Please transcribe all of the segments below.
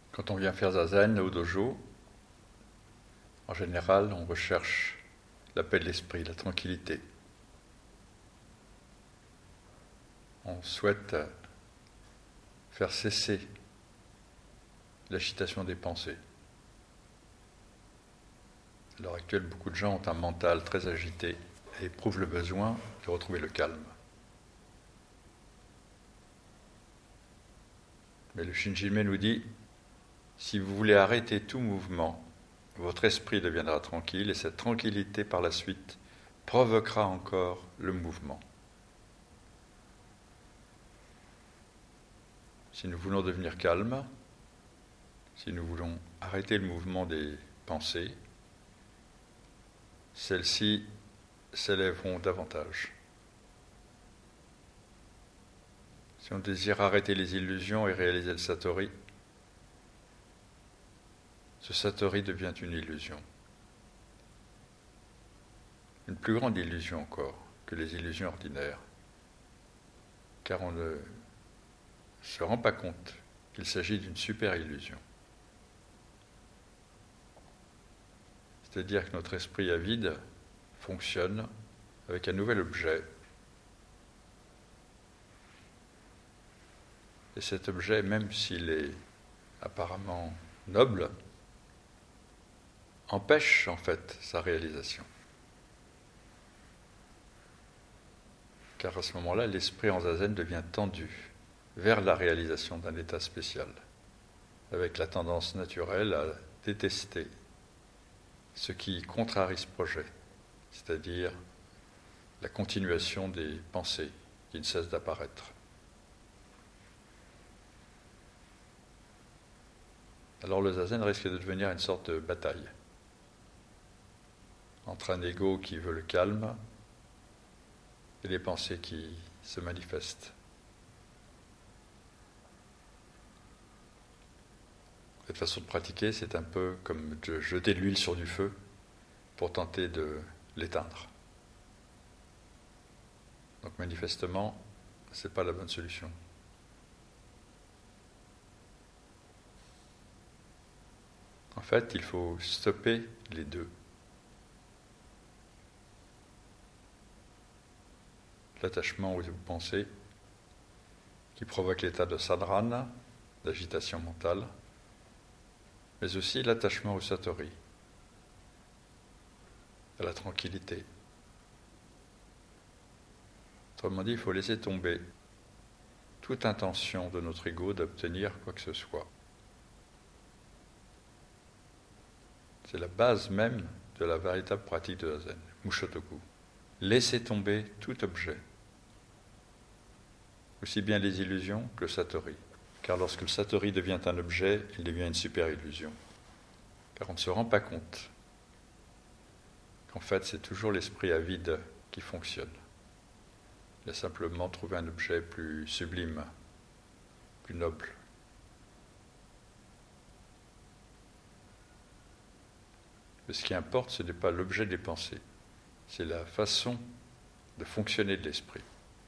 Quand on vient faire zazen au dojo, en général, on recherche la paix de l'esprit, la tranquillité. On souhaite faire cesser l'agitation des pensées. À l'heure actuelle, beaucoup de gens ont un mental très agité et éprouvent le besoin de retrouver le calme. Mais le Shinjime nous dit, si vous voulez arrêter tout mouvement, votre esprit deviendra tranquille et cette tranquillité par la suite provoquera encore le mouvement. Si nous voulons devenir calmes, si nous voulons arrêter le mouvement des pensées, celles-ci s'élèveront davantage. Si on désire arrêter les illusions et réaliser le Satori, ce Satori devient une illusion. Une plus grande illusion encore que les illusions ordinaires, car on ne se rend pas compte qu'il s'agit d'une super illusion. C'est-à-dire que notre esprit avide fonctionne avec un nouvel objet. Et cet objet, même s'il est apparemment noble, empêche en fait sa réalisation. Car à ce moment-là, l'esprit en zazen devient tendu vers la réalisation d'un état spécial, avec la tendance naturelle à détester ce qui contrarie ce projet, c'est-à-dire la continuation des pensées qui ne cessent d'apparaître. Alors le zazen risque de devenir une sorte de bataille entre un ego qui veut le calme et les pensées qui se manifestent. Cette façon de pratiquer, c'est un peu comme de jeter de l'huile sur du feu pour tenter de l'éteindre. Donc manifestement, ce n'est pas la bonne solution. En fait, il faut stopper les deux. L'attachement aux pensées qui provoque l'état de sadhana, d'agitation mentale, mais aussi l'attachement au satori, à la tranquillité. Autrement dit, il faut laisser tomber toute intention de notre ego d'obtenir quoi que ce soit. C'est la base même de la véritable pratique de la zen, Mushotoku. Laisser tomber tout objet, aussi bien les illusions que le satori. Car lorsque le satori devient un objet, il devient une super illusion. Car on ne se rend pas compte qu'en fait c'est toujours l'esprit avide qui fonctionne. Il a simplement trouvé un objet plus sublime, plus noble. Mais ce qui importe, ce n'est pas l'objet des pensées, c'est la façon de fonctionner de l'esprit.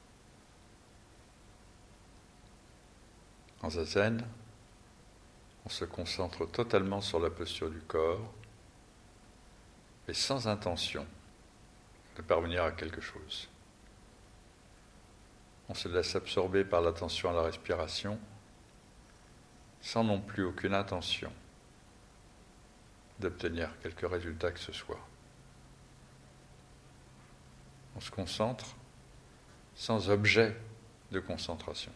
En zazen, on se concentre totalement sur la posture du corps, mais sans intention de parvenir à quelque chose. On se laisse absorber par l'attention à la respiration, sans non plus aucune intention d'obtenir quelque résultat que ce soit. On se concentre sans objet de concentration.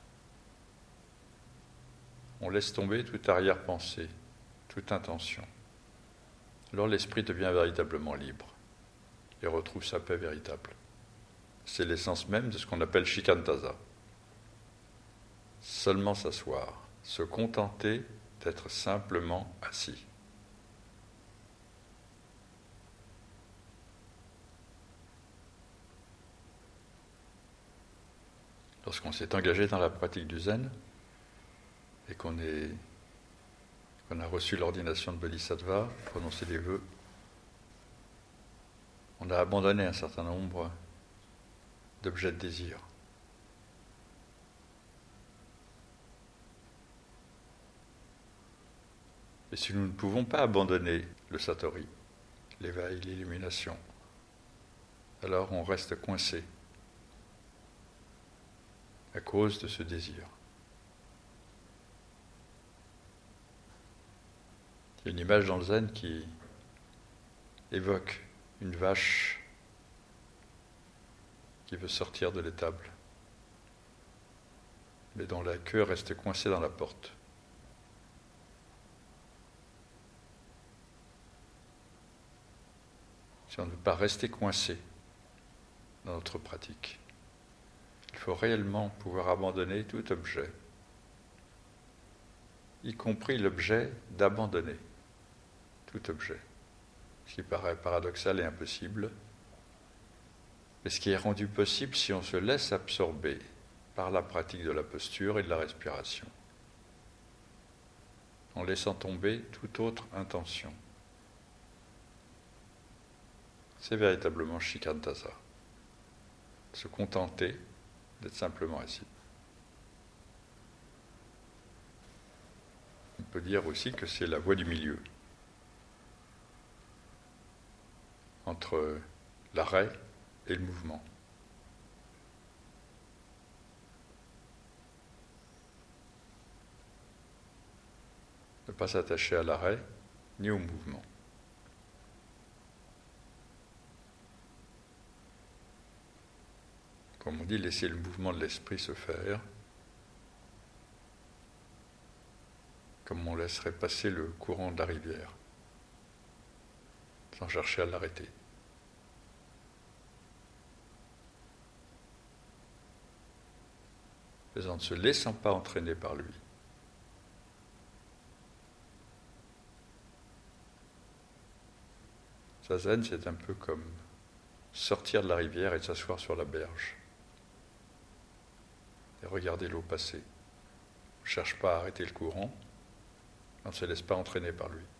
On laisse tomber toute arrière-pensée, toute intention. Alors l'esprit devient véritablement libre et retrouve sa paix véritable. C'est l'essence même de ce qu'on appelle shikantaza. Seulement s'asseoir, se contenter d'être simplement assis. Lorsqu'on s'est engagé dans la pratique du zen et qu'on a reçu l'ordination de Bodhisattva, prononcé des vœux, on a abandonné un certain nombre d'objets de désir. Et si nous ne pouvons pas abandonner le satori, l'éveil, l'illumination, alors on reste coincé à cause de ce désir. Il y a une image dans le zen qui évoque une vache qui veut sortir de l'étable, mais dont la queue reste coincée dans la porte. Si on ne veut pas rester coincé dans notre pratique, il faut réellement pouvoir abandonner tout objet, y compris l'objet d'abandonner tout objet, ce qui paraît paradoxal et impossible, mais ce qui est rendu possible si on se laisse absorber par la pratique de la posture et de la respiration, en laissant tomber toute autre intention. C'est véritablement Shikantaza, se contenter d'être simplement assis. On peut dire aussi que c'est la voie du milieu entre l'arrêt et le mouvement. Ne pas s'attacher à l'arrêt ni au mouvement. Comme on dit, laisser le mouvement de l'esprit se faire, comme on laisserait passer le courant de la rivière, sans chercher à l'arrêter. Mais en ne se laissant pas entraîner par lui. Zazen, c'est un peu comme sortir de la rivière et s'asseoir sur la berge. Et regarder l'eau passer. On ne cherche pas à arrêter le courant, on ne se laisse pas entraîner par lui.